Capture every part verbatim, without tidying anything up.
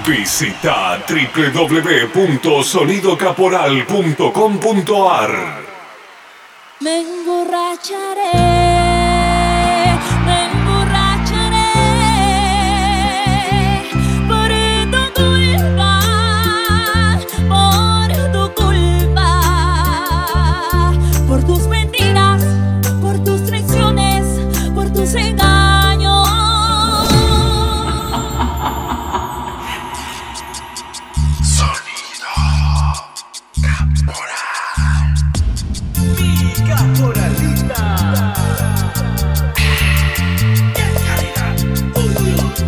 Visita doble u doble u doble u punto sonido caporal punto com punto a r. Me emborracharé, me emborracharé por tu culpa, por tu culpa, por tus mentiras, por tus traiciones, por tus engaños. Sonido Caporal. Mi caporalita. ¡Qué calidad! Uh, uh,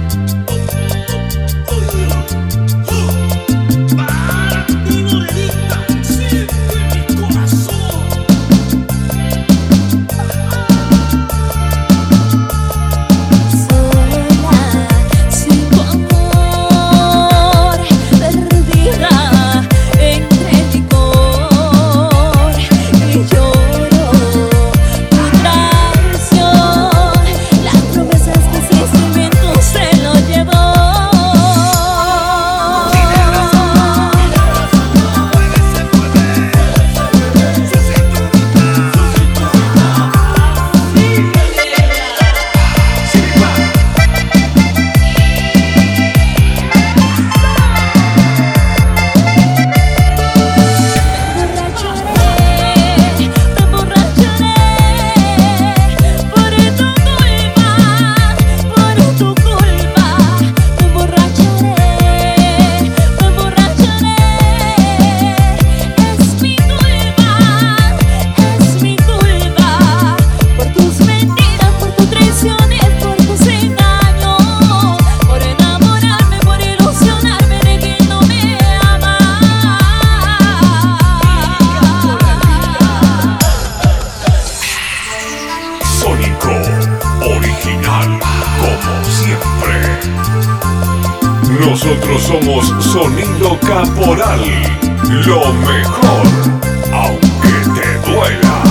uh, uh, uh. Para ti, morenita, siempre mi corazón. Sola, sin tu amor, perdida entre licor y lloro tu traición. Las promesas que se cimiento se lo llevó. Tiene razón, tiene razón, no puede ser fuerte. Su cinturita, su cinturita. Sí, va. Me emborracharé por tu culpa, por tu culpa. Me emborracharé, me emborracharé. Es mi culpa, es mi culpa. Por tus mentiras, por tus traiciones, por tus engaños. Por enamorarme, por ilusionarme de quien no me ama. Sónico, original, como siempre. Nosotros somos Sonido Caporal, lo mejor, aunque te duela.